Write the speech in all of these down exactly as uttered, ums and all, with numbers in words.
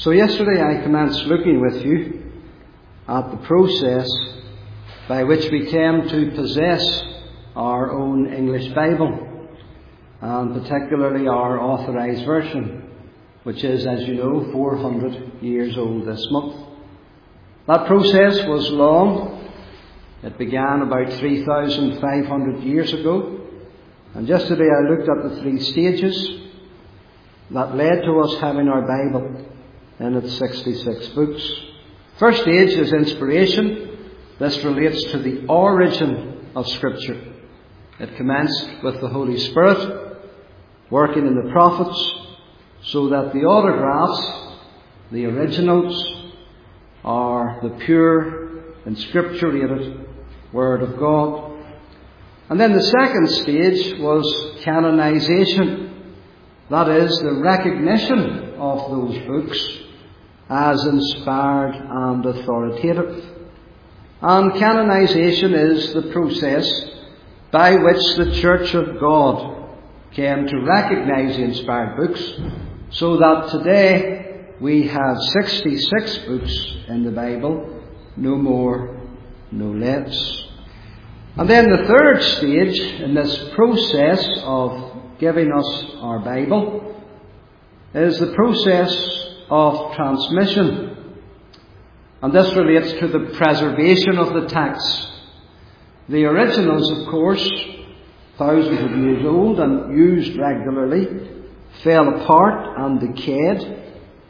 So yesterday I commenced looking with you at the process by which we came to possess our own English Bible, and particularly our authorised version, which is, as you know, four hundred years old this month. That process was long. It began about three thousand five hundred years ago, and yesterday I looked at the three stages that led to us having our Bible in its sixty-six books. First stage is inspiration. This relates to the origin of Scripture. It commenced with the Holy Spirit working in the prophets so that the autographs, the originals, are the pure, inscripturated Word of God. And then the second stage was canonization. That is, the recognition of those books as inspired and authoritative. And canonization is the process by which the Church of God came to recognize the inspired books, so that today we have sixty-six books in the Bible, no more, no less. And then the third stage in this process of giving us our Bible is the process of transmission. And this relates to the preservation of the text. The originals, of course, thousands of years old and used regularly, fell apart and decayed.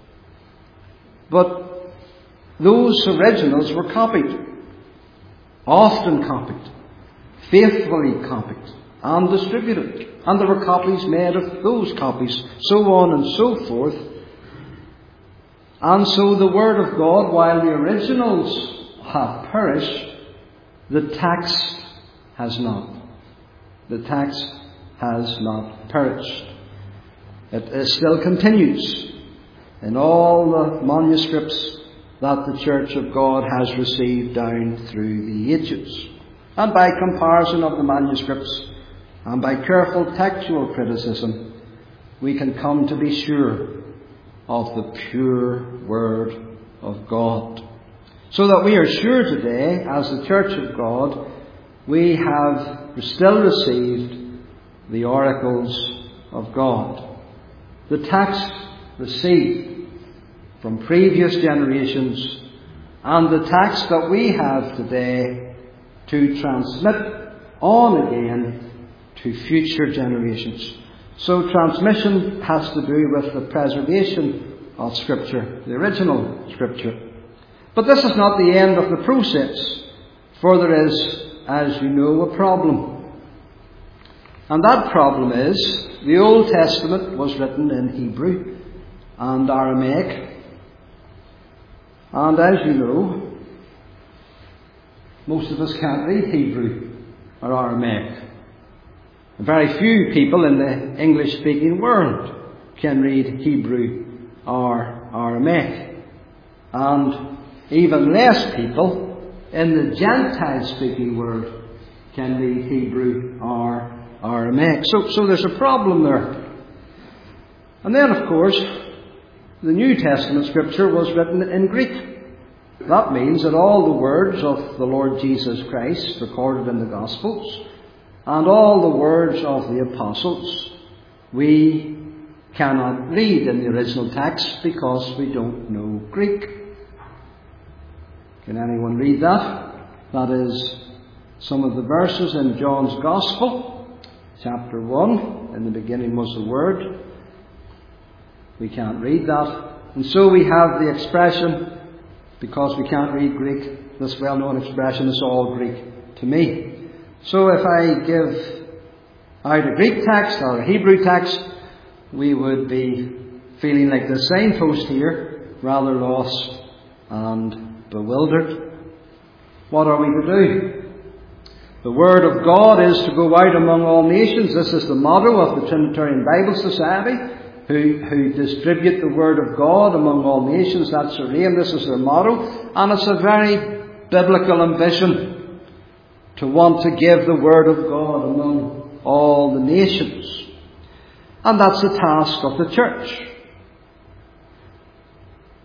But those originals were copied, often copied, faithfully copied and distributed. And there were copies made of those copies, so on and so forth. And so the Word of God, while the originals have perished, the text has not. The text has not perished. It, it still continues in all the manuscripts that the Church of God has received down through the ages. And by comparison of the manuscripts and by careful textual criticism, we can come to be sure of the pure Word of God. So that we are sure today, as the Church of God, we have still received the oracles of God. The text received from previous generations, and the text that we have today to transmit on again to future generations. So transmission has to do with the preservation of Scripture, the original Scripture. But this is not the end of the process, for there is, as you know, a problem. And that problem is, the Old Testament was written in Hebrew and Aramaic. And as you know, most of us can't read Hebrew or Aramaic. Very few people in the English-speaking world can read Hebrew or Aramaic. And even less people in the Gentile-speaking world can read Hebrew or Aramaic. So, so there's a problem there. And then, of course, the New Testament Scripture was written in Greek. That means that all the words of the Lord Jesus Christ recorded in the Gospels and all the words of the Apostles we cannot read in the original text because we don't know Greek. Can anyone read that? That is some of the verses in John's Gospel, chapter one. In the beginning was the Word. We can't read that. And so we have the expression, because we can't read Greek, this well-known expression, is all Greek to me. So if I give out a Greek text or a Hebrew text, we would be feeling like the signpost here, rather lost and bewildered. What are we to do? The Word of God is to go out among all nations. This is the motto of the Trinitarian Bible Society, who, who distribute the Word of God among all nations. That's their aim. This is their motto. And it's a very biblical ambition to want to give the Word of God among all the nations. And that's the task of the church.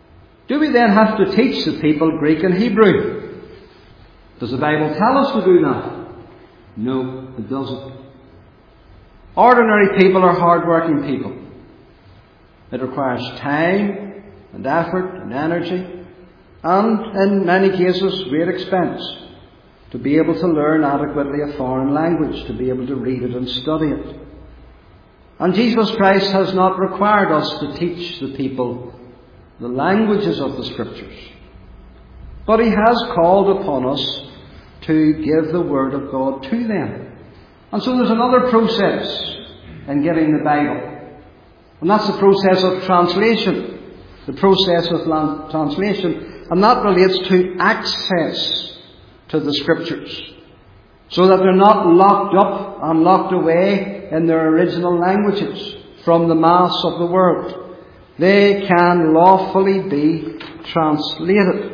Do we then have to teach the people Greek and Hebrew? Does the Bible tell us to do that? No, it doesn't. Ordinary people are hard-working people. It requires time and effort and energy, and in many cases great expense, to be able to learn adequately a foreign language, to be able to read it and study it. And Jesus Christ has not required us to teach the people the languages of the Scriptures, but He has called upon us to give the Word of God to them. And so there's another process in getting the Bible, and that's the process of translation. The process of translation, and that relates to access to the Scriptures, so that they're not locked up and locked away in their original languages from the mass of the world. They can lawfully be translated.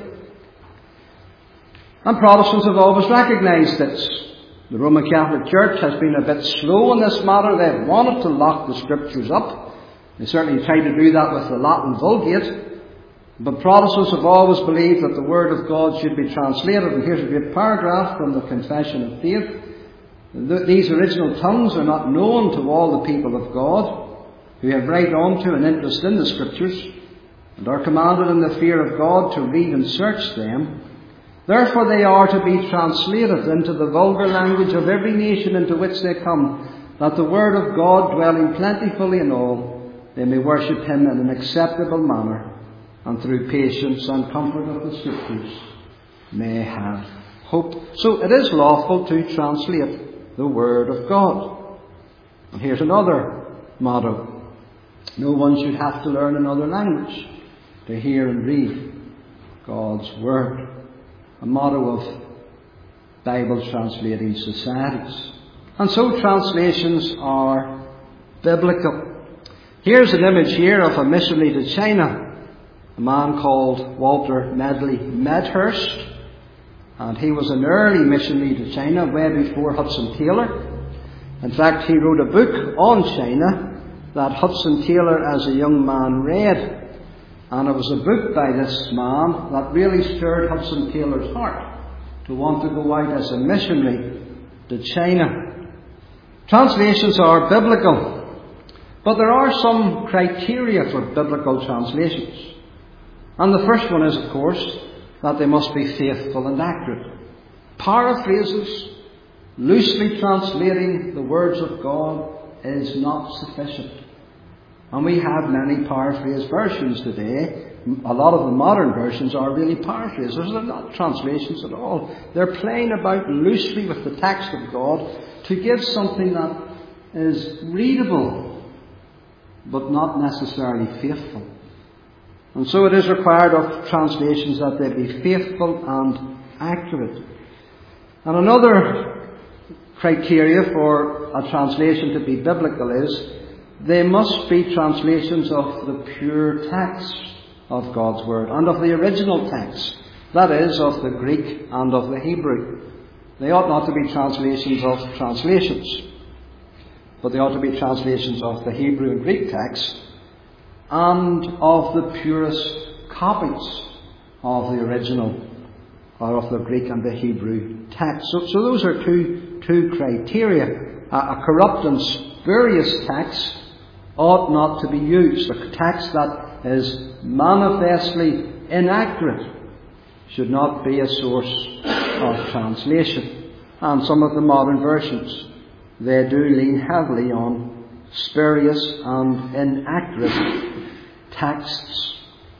And Protestants have always recognised this. The Roman Catholic Church has been a bit slow in this matter. They've wanted to lock the Scriptures up. They certainly tried to do that with the Latin Vulgate. But Protestants have always believed that the Word of God should be translated. And here's a great paragraph from the Confession of Faith. These original tongues are not known to all the people of God, who have right on to an interest in the Scriptures, and are commanded in the fear of God to read and search them. Therefore they are to be translated into the vulgar language of every nation into which they come, that the Word of God, dwelling plentifully in all, they may worship Him in an acceptable manner, and through patience and comfort of the Scriptures may have hope. So it is lawful to translate the Word of God. And here's another motto. No one should have to learn another language to hear and read God's Word. A motto of Bible translating societies. And so translations are biblical. Here's an image here of a missionary to China, a man called Walter Medley Medhurst, and he was an early missionary to China, way before Hudson Taylor. In fact, he wrote a book on China that Hudson Taylor as a young man read, and it was a book by this man that really stirred Hudson Taylor's heart to want to go out as a missionary to China. Translations are biblical, but there are some criteria for biblical translations. And the first one is, of course, that they must be faithful and accurate. Paraphrases, loosely translating the words of God, is not sufficient. And we have many paraphrase versions today. A lot of the modern versions are really paraphrases. They're not translations at all. They're playing about loosely with the text of God to give something that is readable, but not necessarily faithful. And so it is required of translations that they be faithful and accurate. And another criteria for a translation to be biblical is they must be translations of the pure text of God's Word and of the original text, that is, of the Greek and of the Hebrew. They ought not to be translations of translations, but they ought to be translations of the Hebrew and Greek text and of the purest copies of the original, or of the Greek and the Hebrew text. So, so those are two, two criteria. A, a corrupt and spurious text ought not to be used. A text that is manifestly inaccurate should not be a source of translation. And some of the modern versions, they do lean heavily on spurious and inaccurate texts.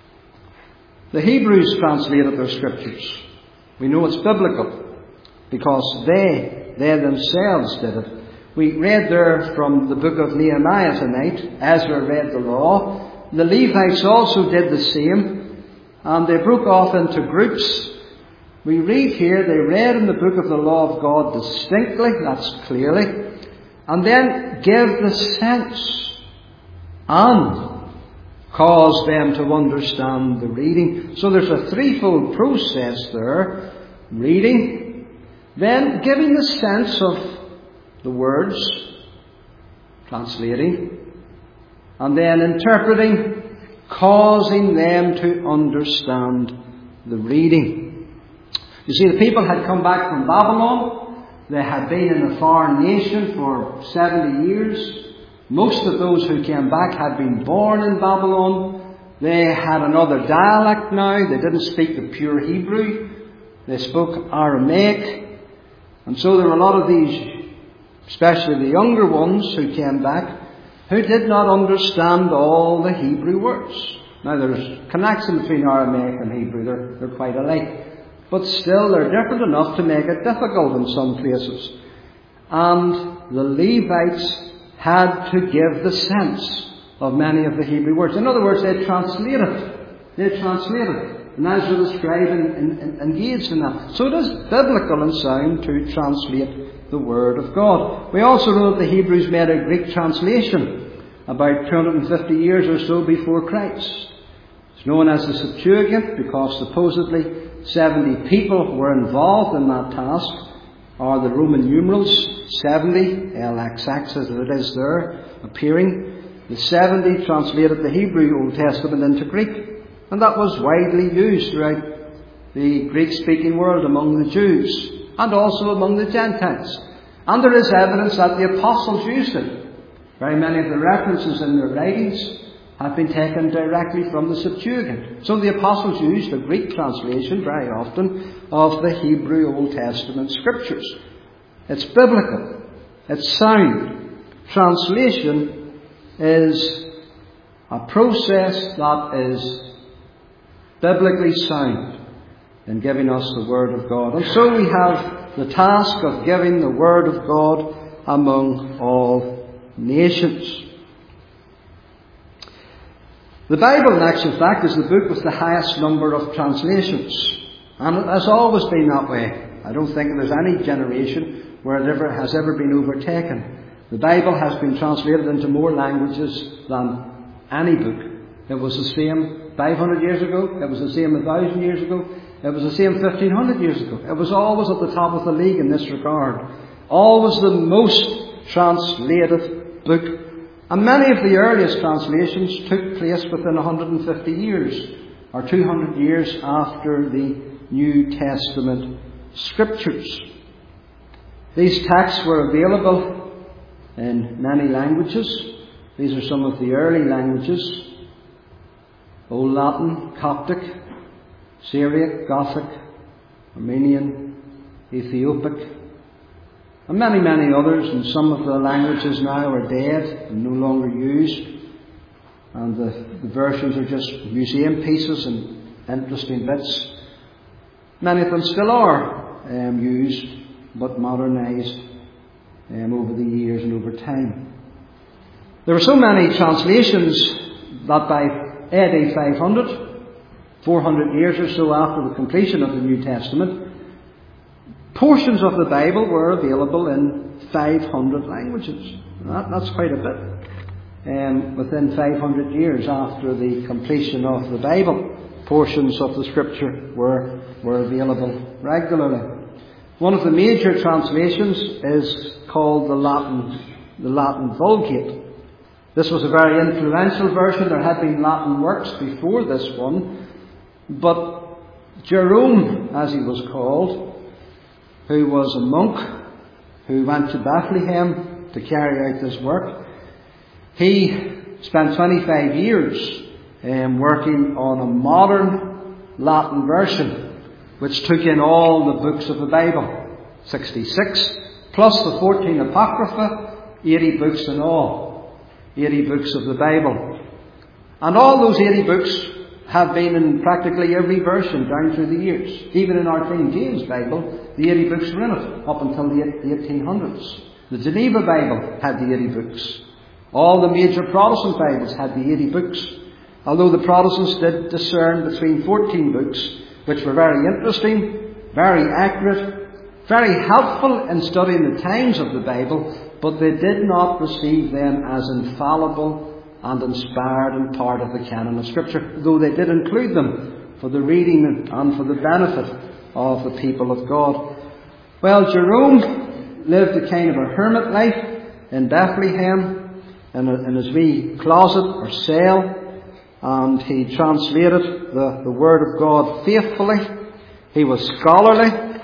The Hebrews translated their Scriptures. We know it's biblical because they, they themselves did it. We read there from the book of Nehemiah tonight. Ezra read the law. The Levites also did the same, and they broke off into groups. We read here, they read in the book of the law of God distinctly, that's clearly, and then give the sense and cause them to understand the reading. So there's a threefold process there. Reading, then giving the sense of the words, translating, and then interpreting causing them to understand the reading. You see, the people had come back from Babylon. They had been in a foreign nation for seventy years. Most of those who came back had been born in Babylon. They had another dialect now. They didn't speak the pure Hebrew. They spoke Aramaic. And so there were a lot of these, especially the younger ones who came back, who did not understand all the Hebrew words. Now there's a connection between Aramaic and Hebrew. They're, they're quite alike. But still they're different enough to make it difficult in some places. And the Levites had to give the sense of many of the Hebrew words. In other words, they translated. They translated. And Ezra the scribe engaged in that. So it is biblical and sound to translate the Word of God. We also know that the Hebrews made a Greek translation about two hundred fifty years or so before Christ. It's known as the Septuagint because supposedly seventy people were involved in that task, or the Roman numerals, seventy, L X X as it is there, appearing. The seventy translated the Hebrew Old Testament into Greek. And that was widely used throughout the Greek-speaking world among the Jews and also among the Gentiles. And there is evidence that the apostles used it. Very many of the references in their writings have been taken directly from the Septuagint. So the apostles used a Greek translation very often of the Hebrew Old Testament scriptures. It's biblical. It's sound. Translation is a process that is biblically sound in giving us the Word of God. And so we have the task of giving the Word of God among all nations. The Bible, in actual fact, is the book with the highest number of translations. And it has always been that way. I don't think there's any generation where it ever has ever been overtaken. The Bible has been translated into more languages than any book. It was the same five hundred years ago. It was the same one thousand years ago. It was the same fifteen hundred years ago. It was always at the top of the league in this regard. Always the most translated book. And many of the earliest translations took place within one hundred fifty years or two hundred years after the New Testament scriptures. These texts were available in many languages. These are some of the early languages: Old Latin, Coptic, Syriac, Gothic, Armenian, Ethiopic, and many, many others. And some of the languages now are dead and no longer used. And the, the versions are just museum pieces and interesting bits. Many of them still are um, used, but modernised um, over the years and over time. There were so many translations that by A D five hundred, four hundred years or so after the completion of the New Testament, portions of the Bible were available in five hundred languages. That, that's quite a bit. Um, within five hundred years after the completion of the Bible, portions of the Scripture were, were available regularly. One of the major translations is called the Latin, the Latin Vulgate. This was a very influential version. There had been Latin works before this one. But Jerome, as he was called, who was a monk who went to Bethlehem to carry out this work, he spent twenty-five years um, working on a modern Latin version, which took in all the books of the Bible, sixty-six, plus the fourteen Apocrypha, eighty books in all. eighty books of the Bible. And all those eighty books have been in practically every version down through the years. Even in our King James Bible, the eighty books were in it up until the eighteen hundreds. The Geneva Bible had the eighty books. All the major Protestant Bibles had the eighty books. Although the Protestants did discern between fourteen books, which were very interesting, very accurate, very helpful in studying the times of the Bible, but they did not receive them as infallible and inspired and part of the canon of Scripture, though they did include them for the reading and for the benefit of the people of God. Well, Jerome lived a kind of a hermit life in Bethlehem, in, a, in his wee closet or cell, and he translated the, the Word of God faithfully. He was scholarly.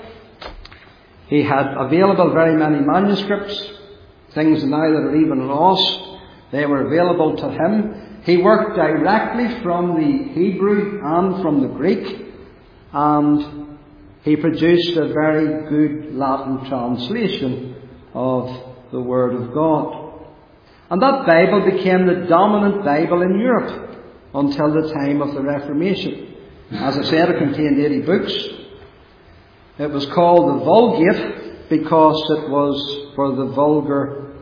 He had available very many manuscripts, things now that are even lost. They were available to him. He worked directly from the Hebrew and from the Greek, and he produced a very good Latin translation of the Word of God. And that Bible became the dominant Bible in Europe until the time of the Reformation. As I said, it contained eighty books. It was called the Vulgate because it was for the vulgar,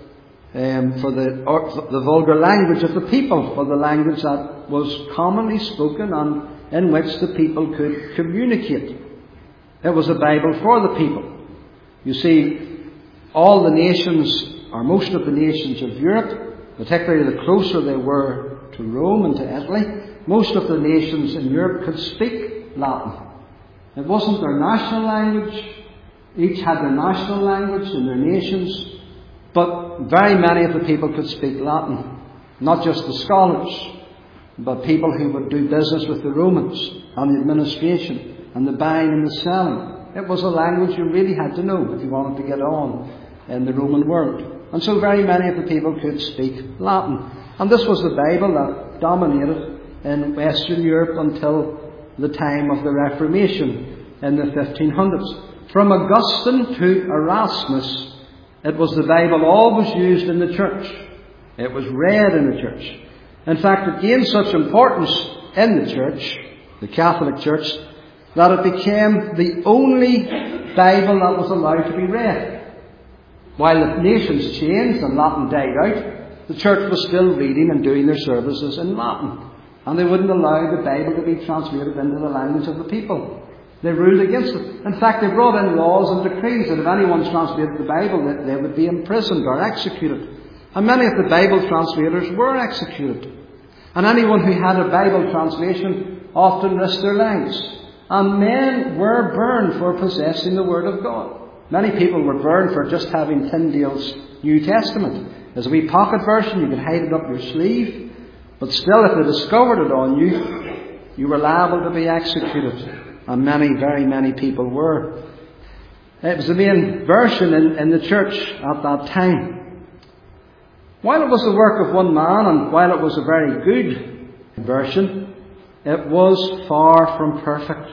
um, for the or, for the vulgar language of the people, for the language that was commonly spoken and in which the people could communicate. It was a Bible for the people. You see, all the nations, or most of the nations of Europe, particularly the closer they were to Rome and to Italy, most of the nations in Europe could speak Latin. It wasn't their national language. Each had their national language in their nations, but very many of the people could speak Latin. Not just the scholars, but people who would do business with the Romans and the administration and the buying and the selling. It was a language you really had to know if you wanted to get on in the Roman world. And so very many of the people could speak Latin. And this was the Bible that dominated in Western Europe until the time of the Reformation in the fifteen hundreds. From Augustine to Erasmus, it was the Bible always used in the church. It was read in the church. In fact, it gained such importance in the church, the Catholic Church, that it became the only Bible that was allowed to be read. While the nations changed and Latin died out, the church was still reading and doing their services in Latin. And they wouldn't allow the Bible to be translated into the language of the people. They ruled against it. In fact, they brought in laws and decrees that if anyone translated the Bible, that they would be imprisoned or executed. And many of the Bible translators were executed. And anyone who had a Bible translation often risked their lives. And men were burned for possessing the Word of God. Many people were burned for just having Tyndale's New Testament. As a wee pocket version, you could hide it up your sleeve. But still, if they discovered it on you, you were liable to be executed. And many, very many people were. It was the main version in, in the church at that time. While it was the work of one man, and while it was a very good version, it was far from perfect.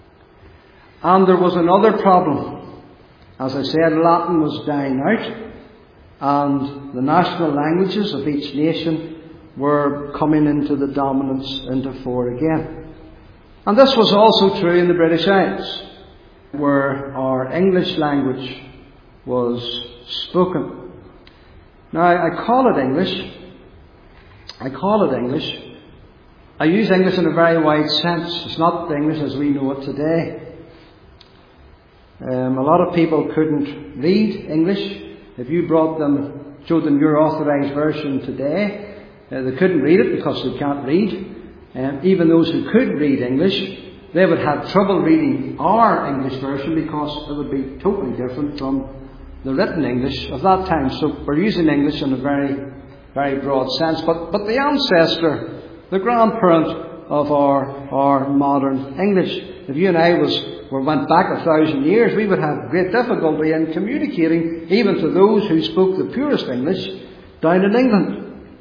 And there was another problem. As I said, Latin was dying out, and the national languages of each nation were coming into the dominance into fore again. And this was also true in the British Isles, where our English language was spoken. Now, I call it English. I call it English. I use English in a very wide sense. It's not the English as we know it today. Um, a lot of people couldn't read English. If you brought them, showed them your authorised version today, uh, they couldn't read it because they can't read. Um, even those who could read English, they would have trouble reading our English version because it would be totally different from the written English of that time. So we're using English in a very, very broad sense. But but the ancestor, the grandparent of our our modern English, if you and I was were went back a thousand years, we would have great difficulty in communicating even to those who spoke the purest English down in England.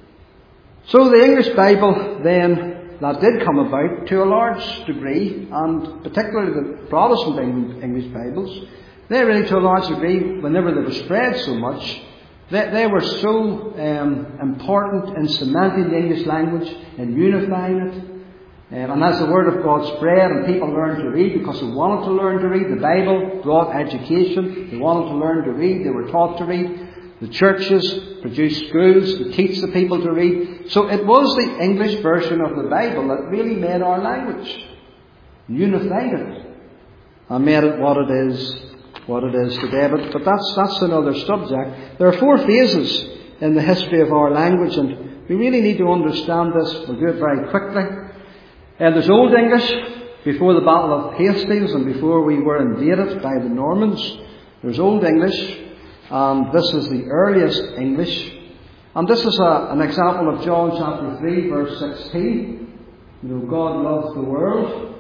So the English Bible then, that did come about to a large degree, and particularly the Protestant English Bibles, they really to a large degree, whenever they were spread so much, they, they were so um, important in cementing the English language, in unifying it. Um, and as the Word of God spread and people learned to read because they wanted to learn to read, the Bible brought education, they wanted to learn to read, they were taught to read. The churches produced schools to teach the people to read. So it was the English version of the Bible that really made our language, unified it, and made it what it is, what it is today. But, but that's that's another subject. There are four phases in the history of our language, and we really need to understand this. We'll do it very quickly. And there's Old English, before the Battle of Hastings and before we were invaded by the Normans. There's Old English. And this is the earliest English. And this is a, an example of John chapter three, verse sixteen. You know, God loved the world,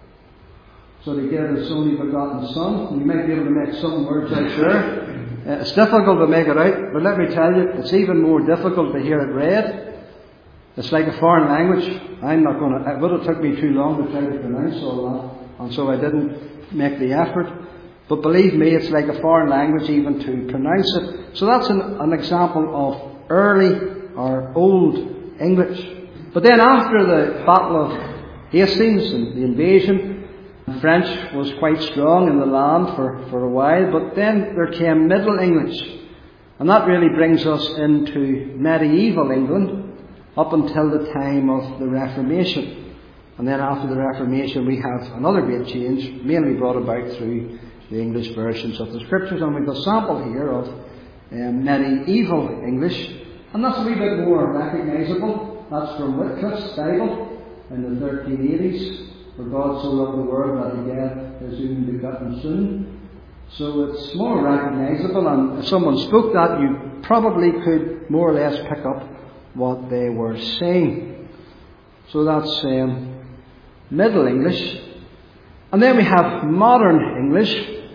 so He gave His only begotten Son. And you might be able to make some words out, sure. Uh, it's difficult to make it out, but let me tell you, it's even more difficult to hear it read. It's like a foreign language. I'm not going to, it would have took me too long to try to pronounce all that, and so I didn't make the effort. But believe me, it's like a foreign language even to pronounce it. So that's an, an example of early or old English. But then after the Battle of Hastings and the invasion, French was quite strong in the land for, for a while, but then there came Middle English. And that really brings us into medieval England up until the time of the Reformation. And then after the Reformation we have another great change, mainly brought about through the English versions of the Scriptures. And we've a sample here of um, medieval English. And that's a wee bit more recognisable. That's from Wycliffe's Bible in the thirteen eighties. For God so loved the world that He gave His only begotten Son. So it's more recognisable, and if someone spoke that, you probably could more or less pick up what they were saying. So that's um, Middle English. And then we have Modern English,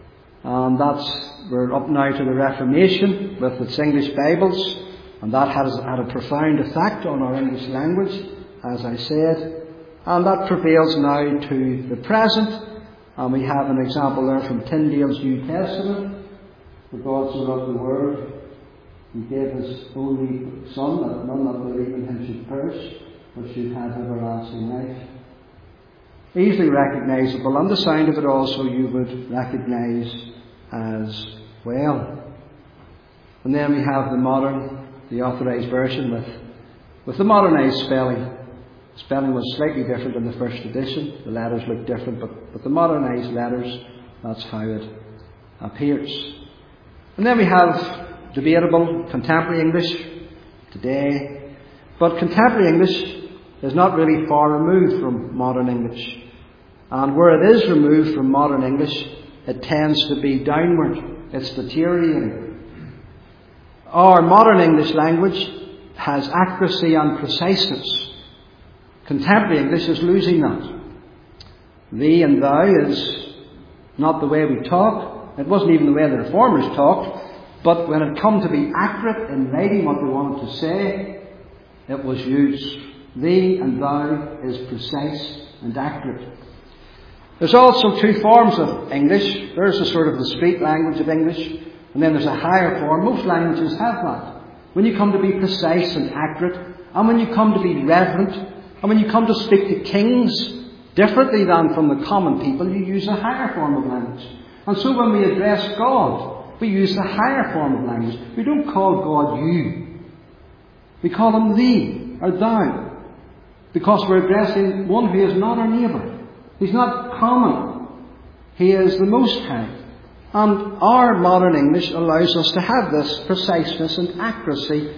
and that's, we're up now to the Reformation with its English Bibles, and that has had a profound effect on our English language, as I said, and that prevails now to the present. And we have an example there from Tyndale's New Testament. For God so loved the world, He gave His only Son, that none that believe in Him should perish, but should have everlasting life. Easily recognisable, and the sound of it also you would recognise as well. And then we have the modern, the authorised version with, with the modernised spelling. Spelling was slightly different in the first edition. The letters look different, but, but the modernised letters, that's how it appears. And then we have debatable contemporary English today. But contemporary English is not really far removed from modern English. And where it is removed from modern English, it tends to be downward. It's deteriorating. Our modern English language has accuracy and preciseness. Contemporary English is losing that. Thee and thou is not the way we talk. It wasn't even the way the Reformers talked. But when it come to be accurate in writing what they wanted to say, it was used. Thee and thou is precise and accurate. There's also two forms of English. There's a sort of the street language of English, and then there's a higher form. Most languages have that. When you come to be precise and accurate, and when you come to be reverent, and when you come to speak to kings differently than from the common people, you use a higher form of language. And so when we address God, we use the higher form of language. We don't call God you. We call Him thee or thou, because we're addressing one who is not our neighbour. He's not common. He is the Most High. And our modern English allows us to have this preciseness and accuracy,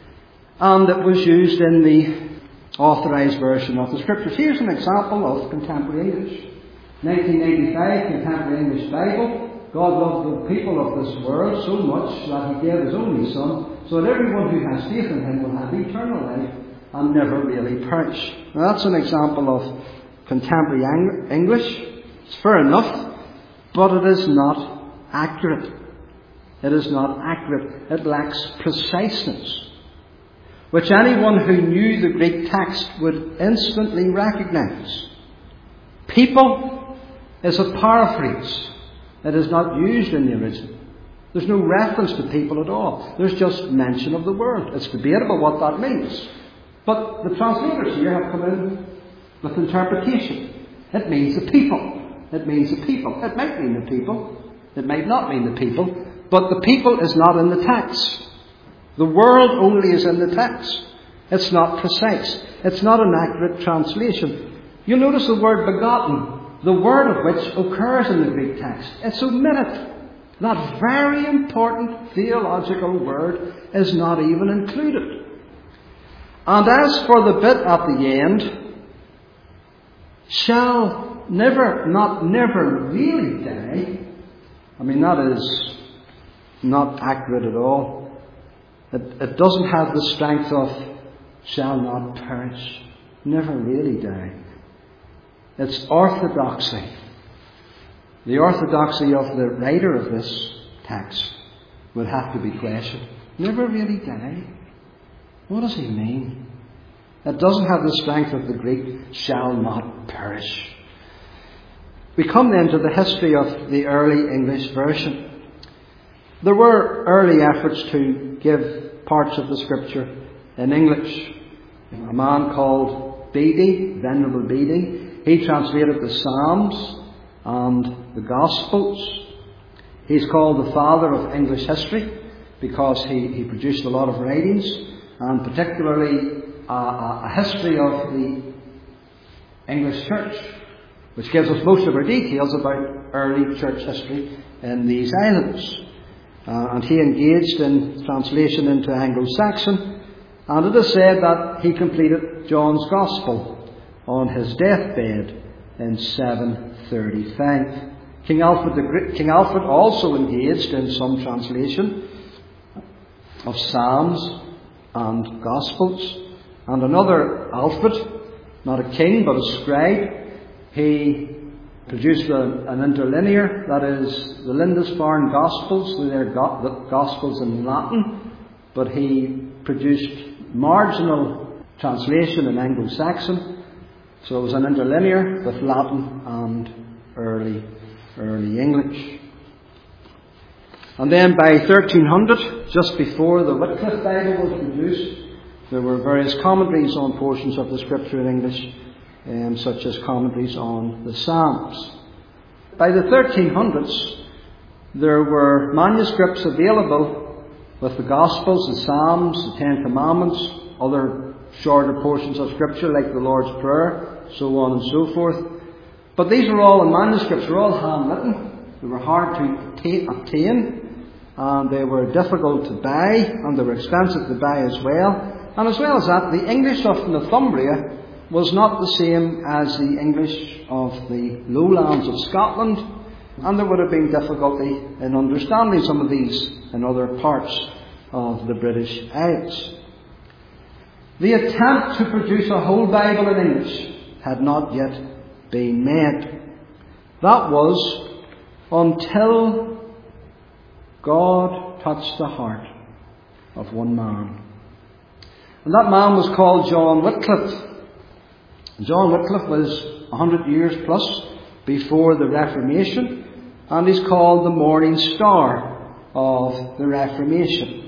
and it was used in the authorised version of the Scriptures. Here's an example of contemporary English. nineteen eighty-five, Contemporary English Bible. God loved the people of this world so much that He gave His only Son, so that everyone who has faith in Him will have eternal life and never really perish. Now that's an example of contemporary Ang- English. It's fair enough, but it is not accurate. It is not accurate. It lacks preciseness, which anyone who knew the Greek text would instantly recognise. People is a paraphrase. It is not used in the original. There's no reference to people at all. There's just mention of the word. It's debatable what that means. But the translators here have come in with interpretation. It means the people. It means the people. It might mean the people. It might not mean the people. But the people is not in the text. The world only is in the text. It's not precise. It's not an accurate translation. You'll notice the word begotten, the word of which occurs in the Greek text. It's omitted. That very important theological word is not even included. And as for the bit at the end, shall never, not never really die, I mean, that is not accurate at all. It, it doesn't have the strength of shall not perish. never really died. Its orthodoxy, the orthodoxy of the writer of this text, would have to be questioned. Never really died? What does he mean? It doesn't have the strength of the Greek, shall not perish. We come then to the history of the early English version. There were early efforts to give parts of the Scripture in English. A man called Bede, Venerable Bede, he translated the Psalms and the Gospels. He's called the father of English history because he, he produced a lot of writings, and particularly a, a history of the English church, which gives us most of our details about early church history in these islands. Uh, and he engaged in translation into Anglo-Saxon, and it is said that he completed John's Gospel on his deathbed in seven thirty-five. King Alfred, the, King Alfred also engaged in some translation of Psalms and Gospels. And another Alfred, not a king but a scribe, he produced a, an interlinear, that is, the Lindisfarne Gospels, they're go- the Gospels in Latin, but he produced marginal translation in Anglo-Saxon. So it was an interlinear with Latin and early, early English. And then by thirteen hundred, just before the Wycliffe Bible was produced, there were various commentaries on portions of the Scripture in English, um, such as commentaries on the Psalms. By the thirteen hundreds, there were manuscripts available with the Gospels, the Psalms, the Ten Commandments, other shorter portions of Scripture like the Lord's Prayer, so on and so forth. But these were all in manuscripts, they were all handwritten. They were hard to obtain, and they were difficult to buy, and they were expensive to buy as well. And as well as that, the English of Northumbria was not the same as the English of the lowlands of Scotland, and there would have been difficulty in understanding some of these in other parts of the British Isles. The attempt to produce a whole Bible in English had not yet been made. That was until God touched the heart of one man. And that man was called John Wycliffe. John Wycliffe was a hundred years plus before the Reformation, and he's called the morning star of the Reformation.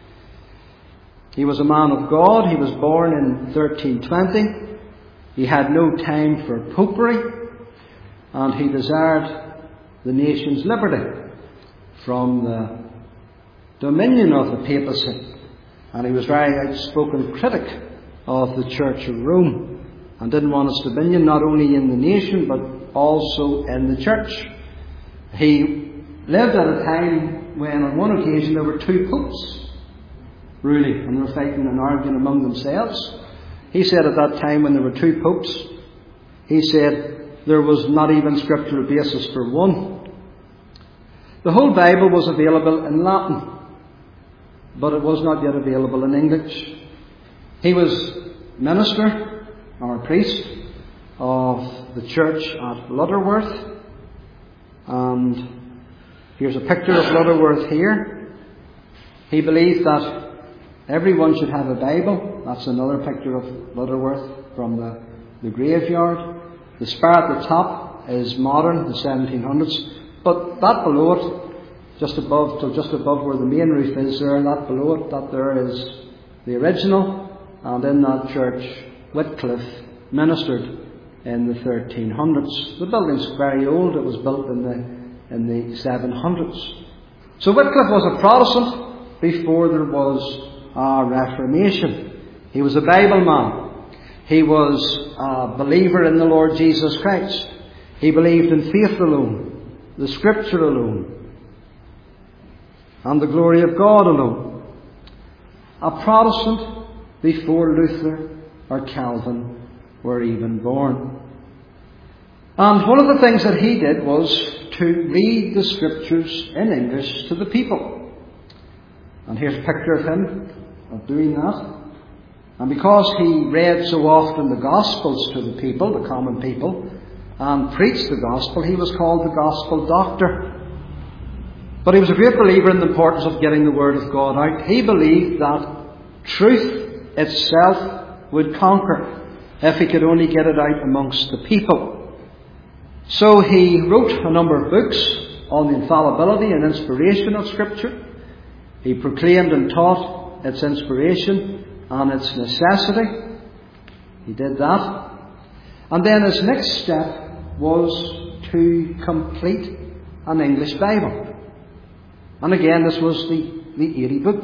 He was a man of God. He was born in thirteen twenty. He had no time for popery, and he desired the nation's liberty from the dominion of the papacy. And he was a very outspoken critic of the Church of Rome, and didn't want its dominion not only in the nation but also in the church. He lived at a time when on one occasion there were two popes ruling, and they were fighting and arguing among themselves. He said at that time when there were two popes, he said there was not even scriptural basis for one. The whole Bible was available in Latin, but it was not yet available in English. He was minister or priest of the church at Lutterworth, and here's a picture of Lutterworth here. He believed that everyone should have a Bible. That's another picture of Lutterworth from the, the graveyard. The spire at the top is modern, the seventeen hundreds, but that below it, just above, so just above where the main roof is there, that below it, that there is the original, and in that church Wycliffe ministered in the thirteen hundreds. The building's very old. It was built in the in the seven hundreds. So Wycliffe was a Protestant before there was a Reformation. He was a Bible man. He was a believer in the Lord Jesus Christ. He believed in faith alone, the Scripture alone, and the glory of God alone. A Protestant before Luther or Calvin were even born. And one of the things that he did was to read the Scriptures in English to the people. And here's a picture of him of doing that. And because he read so often the Gospels to the people, the common people, and preached the Gospel, he was called the Gospel Doctor. But he was a great believer in the importance of getting the Word of God out. He believed that truth itself would conquer if he could only get it out amongst the people. So he wrote a number of books on the infallibility and inspiration of Scripture. He proclaimed and taught its inspiration and its necessity. He did that. And then his next step was to complete an English Bible. And again, this was the, the eighty books.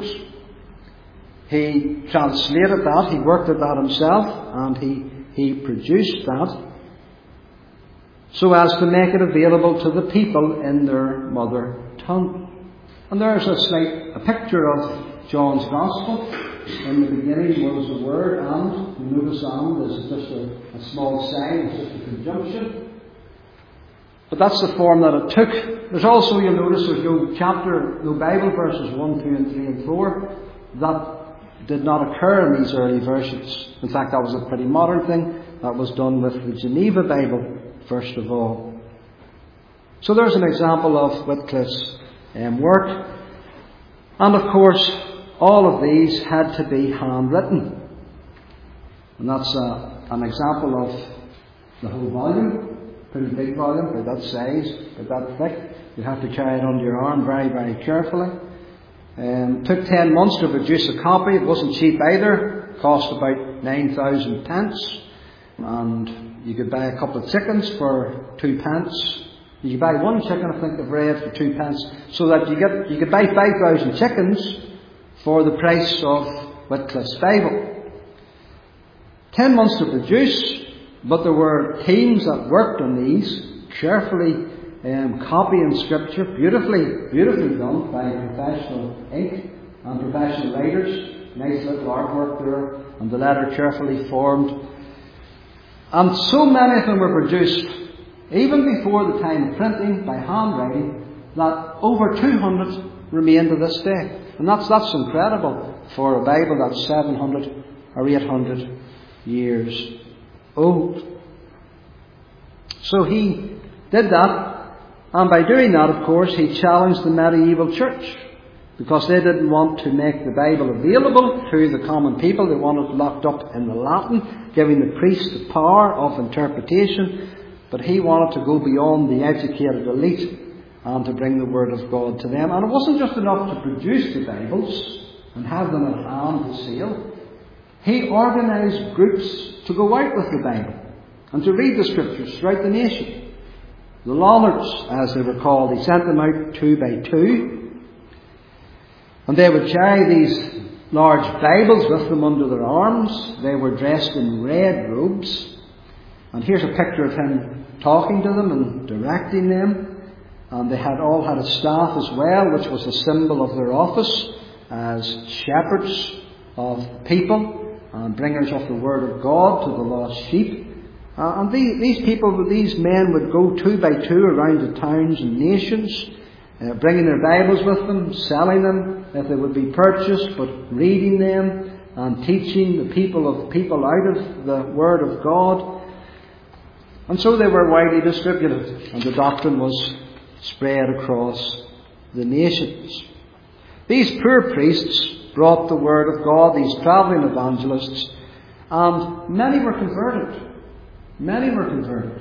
He translated that, he worked at that himself, and he, he produced that so as to make it available to the people in their mother tongue. And there's a slight a picture of John's Gospel. In the beginning was the Word, and you notice and is just a, a small sign, it's just a conjunction. But that's the form that it took. There's also, you'll notice, there's no chapter, no Bible verses one, two and three and four. That did not occur in these early versions. In fact, that was a pretty modern thing. That was done with the Geneva Bible, first of all. So there's an example of Wycliffe's um, work. And of course, all of these had to be handwritten. And that's a, an example of the whole volume. Pretty big volume, about that size, about that thick. You have to carry it under your arm very, very carefully. Um, it took ten months to produce a copy. It wasn't cheap either. It cost about nine thousand pence. And you could buy a couple of chickens for two pence. You could buy one chicken, I think, of bread for two pence. So that you get you could buy five thousand chickens for the price of Wycliffe's Bible. Ten months to produce. But there were teams that worked on these, carefully um, copying Scripture, beautifully, beautifully done by professional ink and professional writers. Nice little artwork there, and the letter carefully formed. And so many of them were produced, even before the time of printing, by handwriting, that over two hundred remain to this day. And that's, that's incredible for a Bible that's seven hundred or eight hundred years old. So he did that, and by doing that, of course, he challenged the medieval church, because they didn't want to make the Bible available to the common people. They wanted it locked up in the Latin, giving the priest the power of interpretation. But he wanted to go beyond the educated elite and to bring the Word of God to them. And it wasn't just enough to produce the Bibles and have them at hand to seal. He organised groups to go out with the Bible and to read the Scriptures throughout the nation. The Lollards, as they were called, he sent them out two by two. And they would carry these large Bibles with them under their arms. They were dressed in red robes. And here's a picture of him talking to them and directing them. And they had all had a staff as well, which was a symbol of their office as shepherds of people and bringers of the Word of God to the lost sheep. Uh, and the, these people, these men would go two by two around the towns and nations, uh, bringing their Bibles with them, selling them if they would be purchased, but reading them and teaching the people of people out of the Word of God. And so they were widely distributed, and the doctrine was spread across the nations. These poor priests brought the Word of God, these travelling evangelists, and many were converted. Many were converted.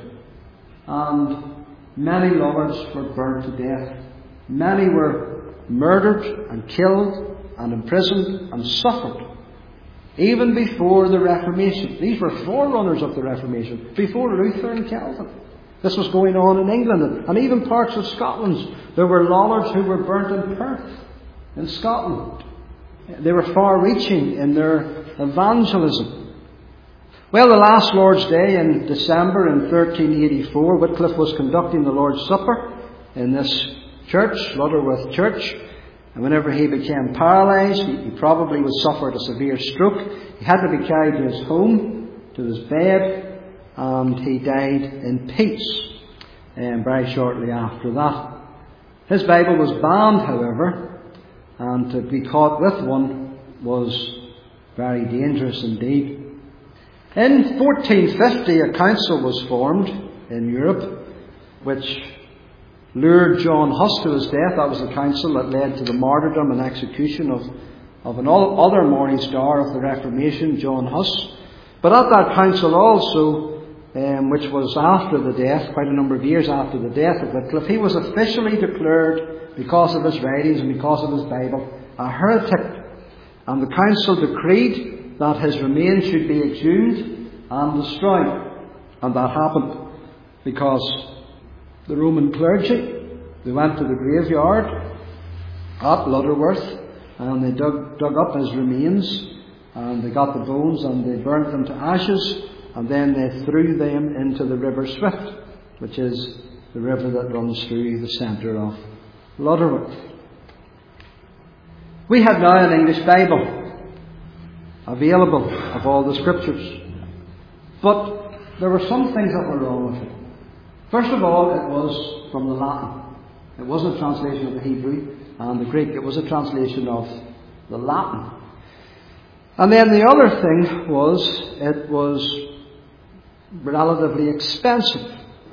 And many lovers were burnt to death. Many were murdered and killed and imprisoned and suffered. Even before the Reformation. These were forerunners of the Reformation. Before Luther and Calvin. This was going on in England and even parts of Scotland. There were Lollards who were burnt in Perth, in Scotland. They were far-reaching in their evangelism. Well, the last Lord's Day in December in thirteen eighty-four, Wycliffe was conducting the Lord's Supper in this church, Lutterworth Church. And whenever he became paralysed, he, he probably was suffered a severe stroke. He had to be carried to his home, to his bed, and he died in peace um, very shortly after that. His Bible was banned, however, and to be caught with one was very dangerous indeed. In fourteen fifty, a council was formed in Europe which lured John Huss to his death. That was the council that led to the martyrdom and execution of, of an other morning star of the Reformation, John Huss. But at that council also, um, which was after the death, quite a number of years after the death of Wycliffe, he was officially declared, because of his writings and because of his Bible, a heretic. And the council decreed that his remains should be exhumed and destroyed. And that happened because the Roman clergy, they went to the graveyard at Lutterworth and they dug, dug up his remains, and they got the bones and they burnt them to ashes, and then they threw them into the River Swift, which is the river that runs through the centre of Lutterworth. We have now an English Bible available of all the Scriptures, but there were some things that were wrong with it. First of all, it was from the Latin. It wasn't a translation of the Hebrew and the Greek. It was a translation of the Latin. And then the other thing was, it was relatively expensive.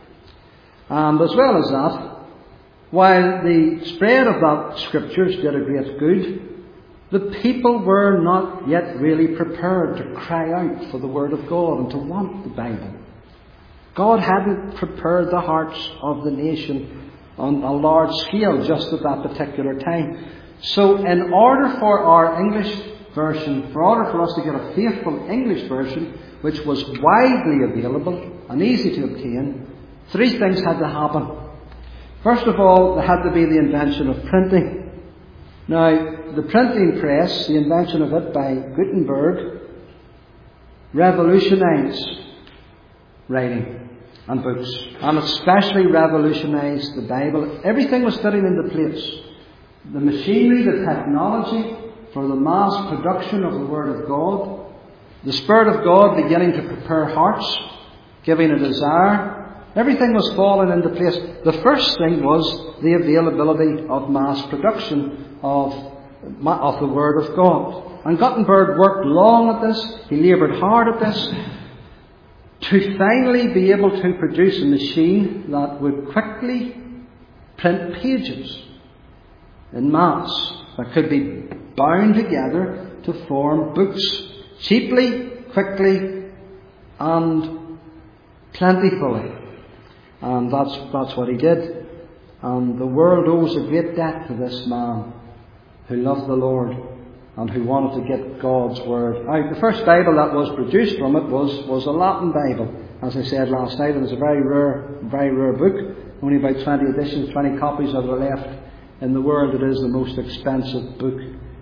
And as well as that, while the spread of that Scriptures did a great good, the people were not yet really prepared to cry out for the Word of God and to want the Bible. God hadn't prepared the hearts of the nation on a large scale just at that particular time. So in order for our English version, for order for us to get a faithful English version, which was widely available and easy to obtain, three things had to happen. First of all, there had to be the invention of printing. Now, the printing press, the invention of it by Gutenberg, revolutionized writing and books, and especially revolutionized the Bible. Everything was fitting into place. The machinery, the technology for the mass production of the Word of God, the Spirit of God beginning to prepare hearts, giving a desire, everything was falling into place. The first thing was the availability of mass production of, of the Word of God. And Gutenberg worked long at this, he laboured hard at this, to finally be able to produce a machine that would quickly print pages in mass that could be bound together to form books cheaply, quickly, and plentifully. And that's, that's what he did. And the world owes a great debt to this man who loved the Lord and who wanted to get God's Word out. The first Bible that was produced from it was, was a Latin Bible, as I said last night. It was a very rare, very rare book. Only about twenty editions, twenty copies of it are left in the world. It is the most expensive book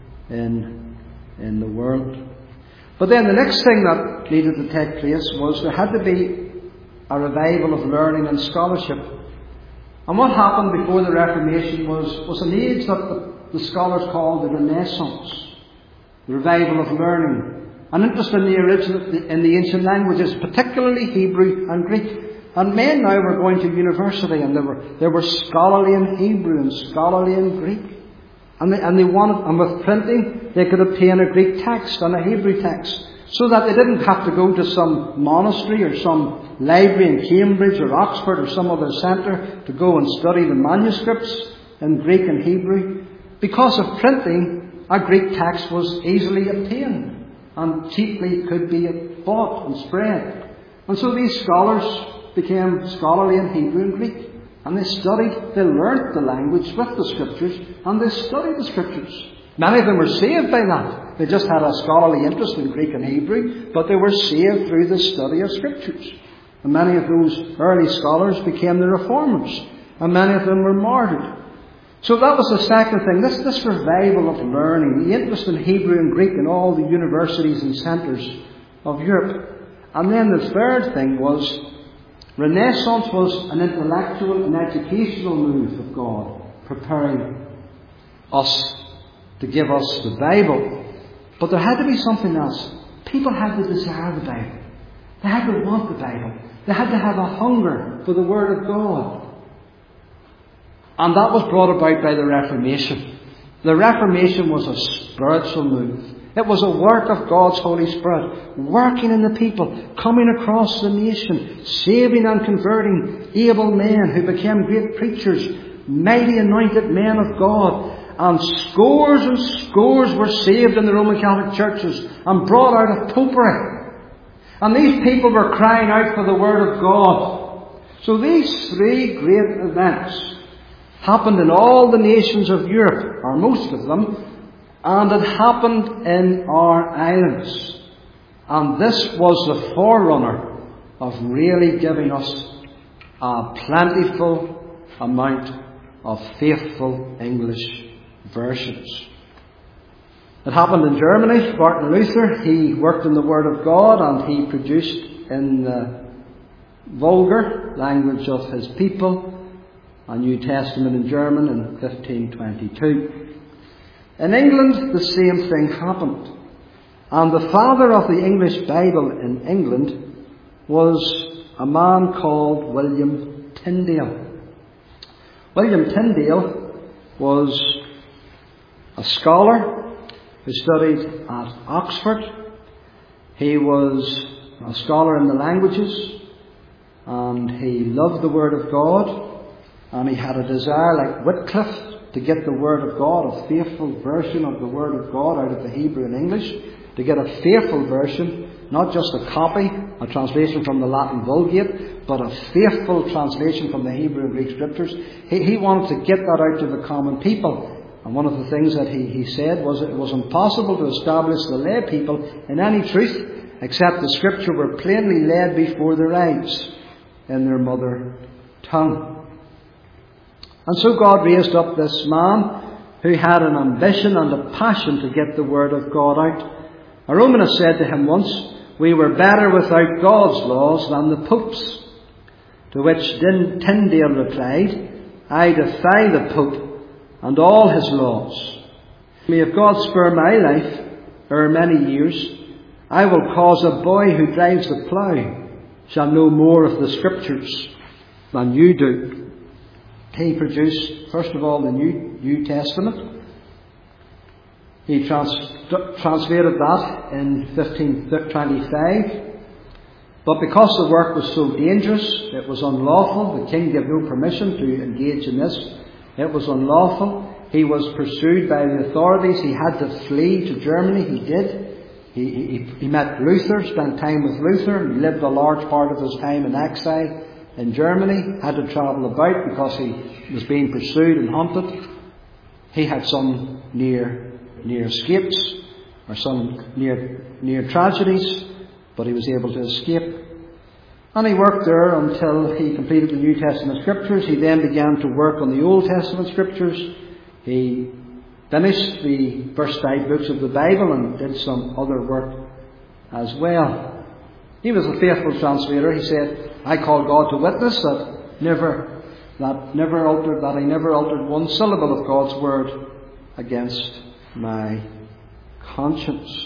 in, in the world. But then the next thing that needed to take place was there had to be a revival of learning and scholarship. And what happened before the Reformation was, was an age that the, the scholars called the Renaissance. The revival of learning, an interest in the original, in the ancient languages, particularly Hebrew and Greek. And men now were going to university, and they were they were scholarly in Hebrew and scholarly in Greek, and they and they wanted, and with printing they could obtain a Greek text and a Hebrew text, so that they didn't have to go to some monastery or some library in Cambridge or Oxford or some other centre to go and study the manuscripts in Greek and Hebrew. Because of printing, a Greek text was easily obtained and cheaply could be bought and spread. And so these scholars became scholarly in Hebrew and Greek. And they studied, they learnt the language with the Scriptures, and they studied the Scriptures. Many of them were saved by that. They just had a scholarly interest in Greek and Hebrew, but they were saved through the study of Scriptures. And many of those early scholars became the Reformers, and many of them were martyred. So that was the second thing, this, this revival of learning, the interest in Hebrew and Greek in all the universities and centres of Europe. And then the third thing was, Renaissance was an intellectual and educational move of God, preparing us to give us the Bible. But there had to be something else. People had to desire the Bible. They had to want the Bible. They had to have a hunger for the Word of God. And that was brought about by the Reformation. The Reformation was a spiritual move. It was a work of God's Holy Spirit, working in the people, coming across the nation, saving and converting able men who became great preachers, mighty anointed men of God. And scores and scores were saved in the Roman Catholic churches and brought out of popery. And these people were crying out for the Word of God. So these three great events happened in all the nations of Europe, or most of them, and it happened in our islands. And this was the forerunner of really giving us a plentiful amount of faithful English versions. It happened in Germany. Martin Luther, he worked in the Word of God, and he produced in the vulgar language of his people a New Testament in German in fifteen twenty-two. In England, the same thing happened. And the father of the English Bible in England was a man called William Tyndale. William Tyndale was a scholar who studied at Oxford. He was a scholar in the languages, and he loved the Word of God, and he had a desire, like Wycliffe, to get the Word of God, a faithful version of the Word of God out of the Hebrew and English, to get a faithful version, not just a copy, a translation from the Latin Vulgate, but a faithful translation from the Hebrew and Greek Scriptures. He, he wanted to get that out to the common people. And one of the things that he, he said was that it was impossible to establish the lay people in any truth except the Scripture were plainly laid before their eyes in their mother tongue. And so God raised up this man who had an ambition and a passion to get the Word of God out. A Romanist said to him once, "We were better without God's laws than the Pope's." To which Tyndale replied, "I defy the Pope and all his laws. May if God spare my life ere many years, I will cause a boy who drives the plough shall know more of the Scriptures than you do." He produced, first of all, the New, New Testament. He trans, translated that in fifteen twenty-five. But because the work was so dangerous, it was unlawful. The king gave no permission to engage in this. It was unlawful. He was pursued by the authorities. He had to flee to Germany. He did. He, he, he met Luther, spent time with Luther. He lived a large part of his time in exile in Germany. Had to travel about because he was being pursued and hunted. He had some near near escapes or some near near tragedies, but he was able to escape. And he worked there until he completed the New Testament Scriptures. He then began to work on the Old Testament Scriptures. He finished the first five books of the Bible and did some other work as well. He was a faithful translator. He said, "I call God to witness that never that never altered that I never altered one syllable of God's word against my conscience."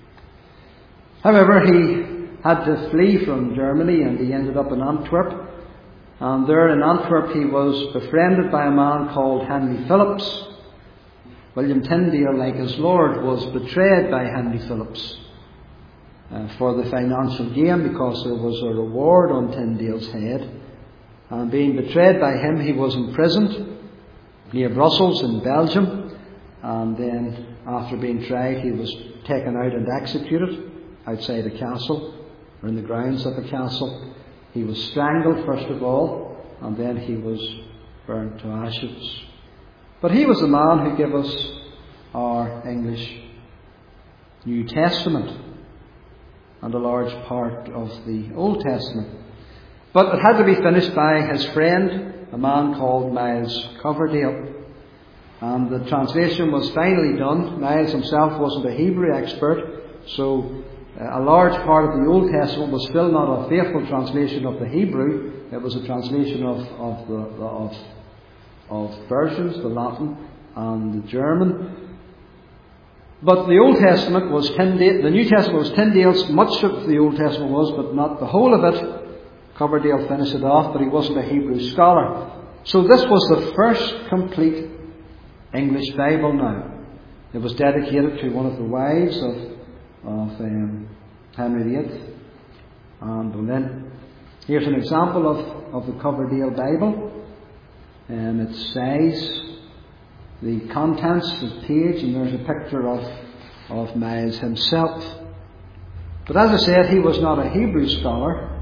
However, he had to flee from Germany, and he ended up in Antwerp. And there in Antwerp he was befriended by a man called Henry Phillips. William Tyndale, like his Lord, was betrayed by Henry Phillips uh, for the financial gain, because there was a reward on Tyndale's head. And being betrayed by him, he was imprisoned near Brussels in Belgium. And then, after being tried, he was taken out and executed outside a castle, or in the grounds of a castle. He was strangled first of all, and then he was burnt to ashes. But he was the man who gave us our English New Testament and a large part of the Old Testament. But it had to be finished by his friend, a man called Miles Coverdale. And the translation was finally done. Miles himself wasn't a Hebrew expert, so a large part of the Old Testament was still not a faithful translation of the Hebrew. It was a translation of of the of of versions, the Latin and the German. But the Old Testament was Tyndale, the New Testament was Tyndale's. Much of the Old Testament was, but not the whole of it. Coverdale finished it off, but he wasn't a Hebrew scholar. So this was the first complete English Bible now. It was dedicated to one of the wives of, of um, Henry the Eighth and Boleyn. Here's an example of, of the Coverdale Bible, and its size, the contents of the page, and there's a picture of, of Miles himself. But as I said, he was not a Hebrew scholar,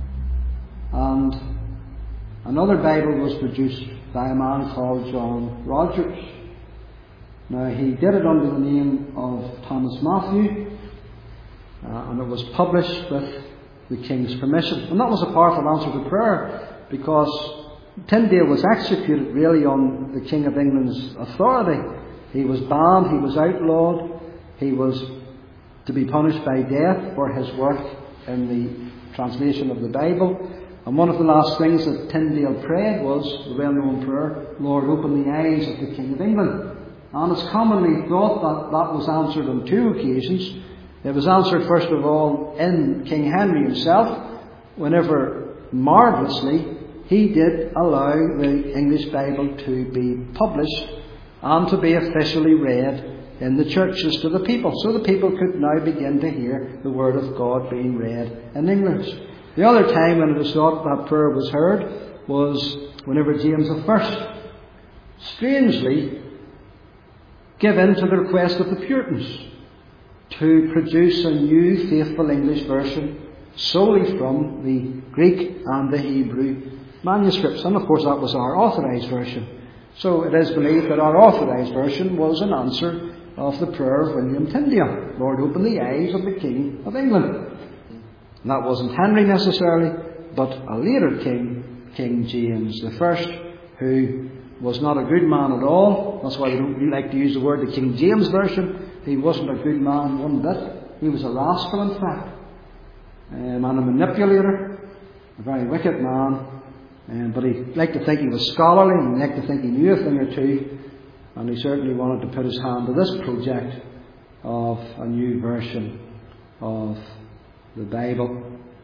and another Bible was produced by a man called John Rogers. Now, he did it under the name of Thomas Matthew, uh, and it was published with the King's permission. And that was a powerful answer to prayer, because Tyndale was executed really on the King of England's authority. He was banned, he was outlawed, he was to be punished by death for his work in the translation of the Bible. And one of the last things that Tyndale prayed was the well-known prayer, Lord, open the eyes of the King of England. And it's commonly thought that that was answered on two occasions. It was answered first of all in King Henry himself, whenever marvellously he did allow the English Bible to be published and to be officially read in the churches to the people, so the people could now begin to hear the Word of God being read in English. The other time when it was thought that prayer was heard was whenever James the First strangely gave in to the request of the Puritans to produce a new faithful English version solely from the Greek and the Hebrew manuscripts. And of course that was our authorised version. So it is believed that our authorised version was an answer of the prayer of William Tyndale. Lord, open the eyes of the King of England. And that wasn't Henry necessarily, but a later king, King James the First, who was not a good man at all. That's why we don't really like to use the word the King James Version. He wasn't a good man one bit. He was a rascal, in fact, um, and a manipulator, a very wicked man. Um, but he liked to think he was scholarly, and he liked to think he knew a thing or two, and he certainly wanted to put his hand to this project of a new version of the Bible.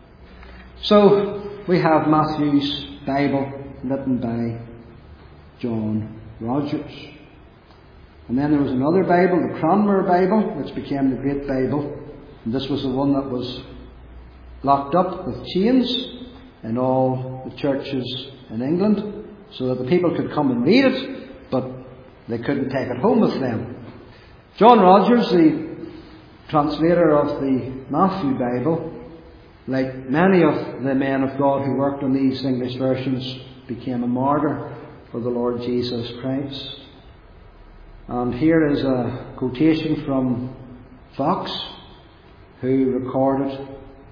So we have Matthew's Bible written by John Rogers. And then there was another Bible, the Cranmer Bible, which became the Great Bible. And this was the one that was locked up with chains in all the churches in England, so that the people could come and read it, but they couldn't take it home with them. John Rogers, the translator of the Matthew Bible, like many of the men of God who worked on these English versions, became a martyr for the Lord Jesus Christ. And here is a quotation from Fox, who recorded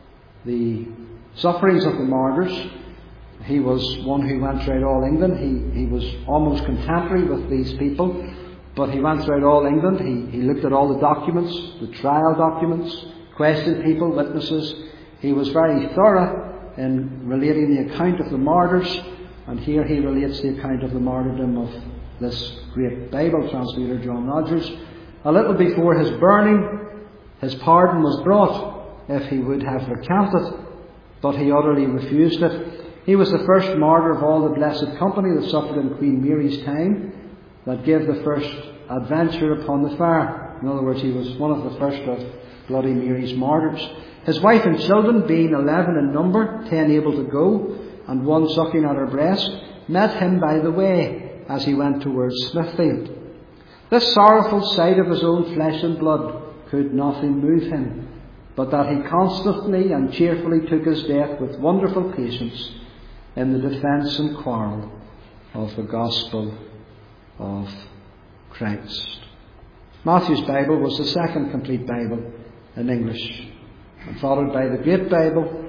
the sufferings of the martyrs. He was one who went throughout all England. He, he was almost contemporary with these people, but he went throughout all England. He, he looked at all the documents, the trial documents, questioned people, witnesses. He was very thorough in relating the account of the martyrs, and here he relates the account of the martyrdom of this great Bible translator, John Rogers. A little before his burning, his pardon was brought if he would have recanted, but he utterly refused it. He was the first martyr of all the blessed company that suffered in Queen Mary's time, that gave the first adventure upon the fire. In other words, he was one of the first of Bloody Mary's martyrs. His wife and children, being eleven in number, ten able to go, and one sucking at her breast, met him by the way as he went towards Smithfield. This sorrowful sight of his own flesh and blood could nothing move him, but that he constantly and cheerfully took his death with wonderful patience in the defence and quarrel of the gospel of Christ. Matthew's Bible was the second complete Bible in English, and followed by the Great Bible,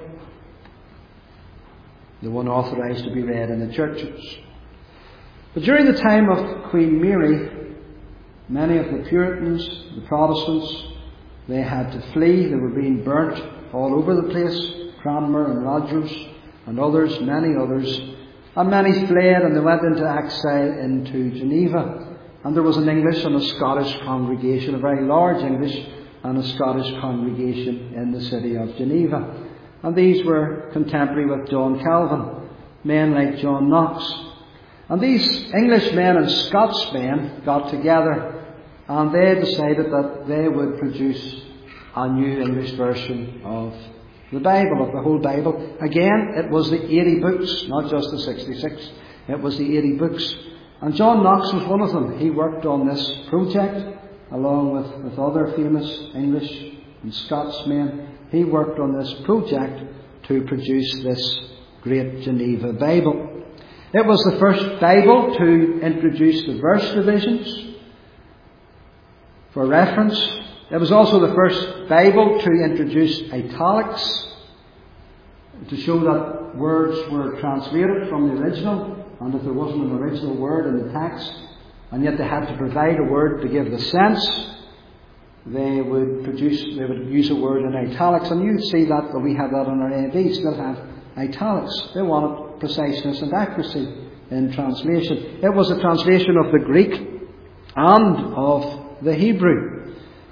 the one authorised to be read in the churches. But during the time of Queen Mary, many of the Puritans, the Protestants, they had to flee. They were being burnt all over the place. Cranmer and Rogers and others, many others. And many fled, and they went into exile into Geneva. And there was an English and a Scottish congregation, a very large English and a Scottish congregation in the city of Geneva. And these were contemporary with John Calvin, men like John Knox. And these Englishmen and Scotsmen got together and they decided that they would produce a new English version of the Bible, of the whole Bible. Again, it was the eighty books, not just the sixty-six. It was the eighty books. And John Knox was one of them. He worked on this project along with, with other famous English and Scots men. He worked on this project to produce this great Geneva Bible. It was the first Bible to introduce the verse divisions for reference. It was also the first Bible to introduce italics, to show that words were translated from the original, and if there wasn't an original word in the text, and yet they had to provide a word to give the sense, they would produce, they would use a word in italics. And you see that, but we have that on our A D, still have italics. They wanted preciseness and accuracy in translation. It was a translation of the Greek and of the Hebrew.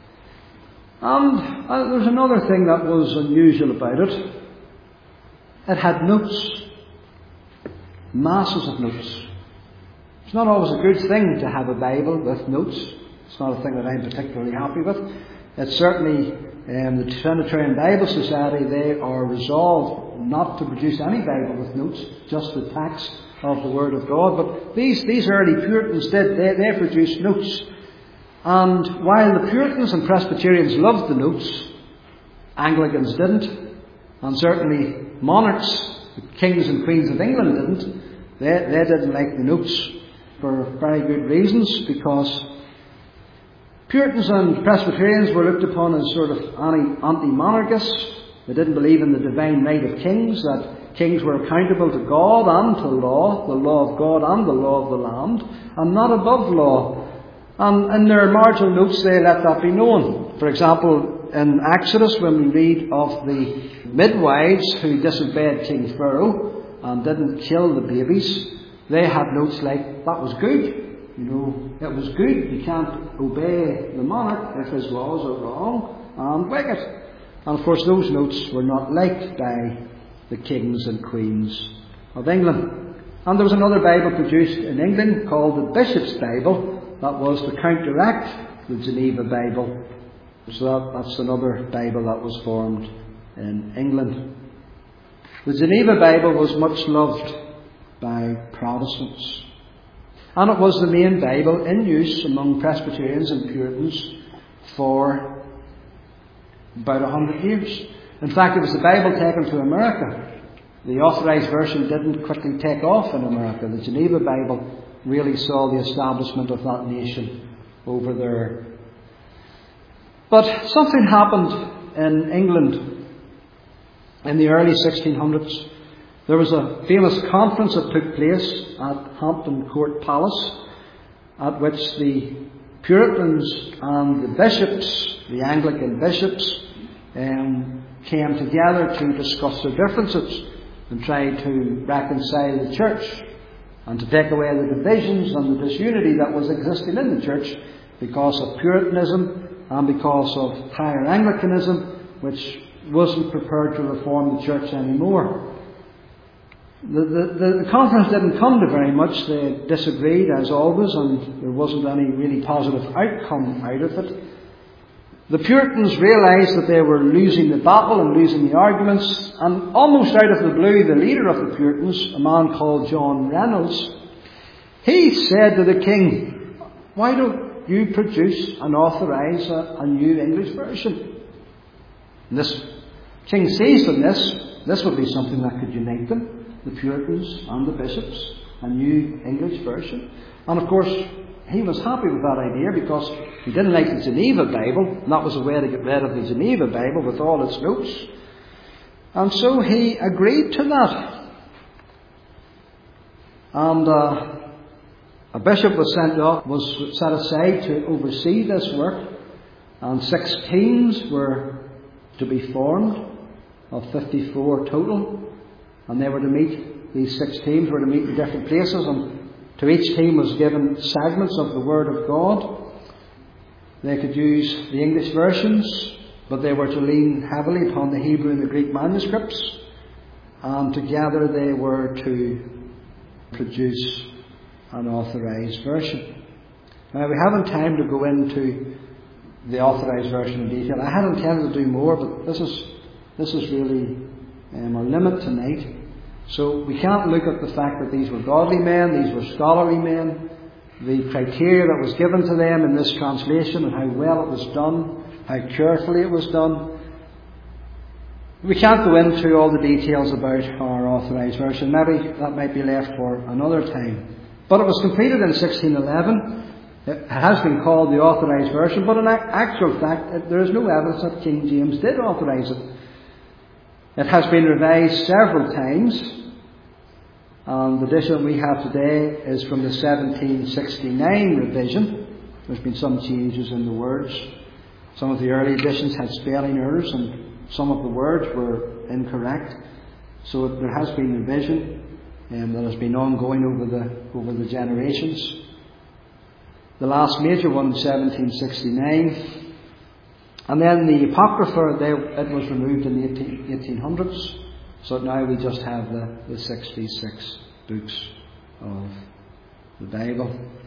And uh, there's another thing that was unusual about it. It had notes. Masses of notes. It's not always a good thing to have a Bible with notes. It's not a thing that I'm particularly happy with. It's certainly um, the Trinitarian Bible Society, they are resolved not to produce any Bible with notes, just the text of the Word of God. But these, these early Puritans did. They, they produced notes. And while the Puritans and Presbyterians loved the notes, Anglicans didn't. And certainly monarchs, the kings and queens of England didn't. They, they didn't like the notes for very good reasons, because Puritans and Presbyterians were looked upon as sort of anti-monarchists. They didn't believe in the divine right of kings, that kings were accountable to God and to law, the law of God and the law of the land, and not above law. And in their marginal notes they let that be known. For example, in Exodus, when we read of the midwives who disobeyed King Pharaoh and didn't kill the babies, they had notes like, that was good. You know, it was good. You can't obey the monarch if his laws are wrong and wicked. And of course those notes were not liked by the kings and queens of England. And there was another Bible produced in England called the Bishop's Bible that was to counteract the Geneva Bible. So that, that's another Bible that was formed in England. The Geneva Bible was much loved by Protestants. And it was the main Bible in use among Presbyterians and Puritans for about a hundred years. In fact, it was the Bible taken to America. The authorized version didn't quickly take off in America. The Geneva Bible really saw the establishment of that nation over there. But something happened in England in the early sixteen hundreds. There was a famous conference that took place at Hampton Court Palace, at which the Puritans and the bishops, the Anglican bishops, um, came together to discuss their differences and try to reconcile the church and to take away the divisions and the disunity that was existing in the church because of Puritanism and because of higher Anglicanism, which wasn't prepared to reform the church anymore. The, the, the conference didn't come to very much. They disagreed, as always, and there wasn't any really positive outcome out of it. The Puritans realised that they were losing the battle and losing the arguments, and almost out of the blue, the leader of the Puritans, a man called John Reynolds, he said to the king, "Why don't you produce and authorise a, a new English version?" And this king seized on this. This would be something that could unite them. The Puritans and the bishops, a new English version. And of course, he was happy with that idea because he didn't like the Geneva Bible, and that was a way to get rid of the Geneva Bible with all its notes. And so he agreed to that. And uh, a bishop was sent off, was set aside to oversee this work, and six teams were to be formed of fifty-four total. And they were to meet, these six teams were to meet in different places, and to each team was given segments of the Word of God. They could use the English versions, but they were to lean heavily upon the Hebrew and the Greek manuscripts. And together they were to produce an authorised version. Now, we haven't time to go into the Authorised Version in detail. I had intended to do more, but this is this is really um, our limit tonight. So we can't look at the fact that these were godly men, these were scholarly men, the criteria that was given to them in this translation and how well it was done, how carefully it was done. We can't go into all the details about our Authorised Version. Maybe that might be left for another time. But it was completed in sixteen eleven. It has been called the Authorised Version, but in actual fact, there is no evidence that King James did authorise it. It has been revised several times, and the edition we have today is from the seventeen sixty-nine revision. There's been some changes in the words. Some of the early editions had spelling errors, and some of the words were incorrect. So there has been revision um, that has been ongoing over the over the generations. The last major one in seventeen sixty-nine. And then the Apocrypha, they, it was removed in the eighteen hundreds. So now we just have the, the sixty-six books of the Bible.